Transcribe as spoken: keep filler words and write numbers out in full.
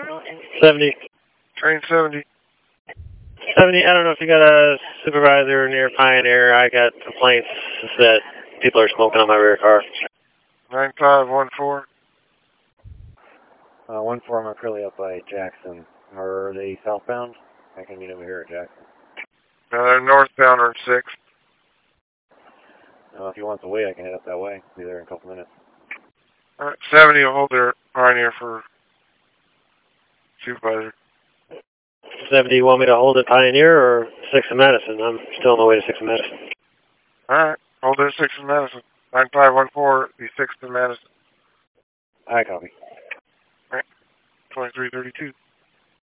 seventy. Train seventy. seventy, I don't know if you got a supervisor near Pioneer. I got complaints that people are smoking on my rear car. nine five one four. Uh, one four, I'm currently up by Jackson. Are they southbound? I can meet over here at Jackson. Uh, they're northbound on six. Uh, if you want to wait, I can head up that way. Be there in a couple minutes. Alright, seventy will hold their Pioneer for supervisor. seventy, you want me to hold at Pioneer or six in Madison? I'm still on the way to six in Madison. Alright, hold their six in Madison. nine five one four, the sixth in Madison. I copy. Alright, twenty-three thirty-two.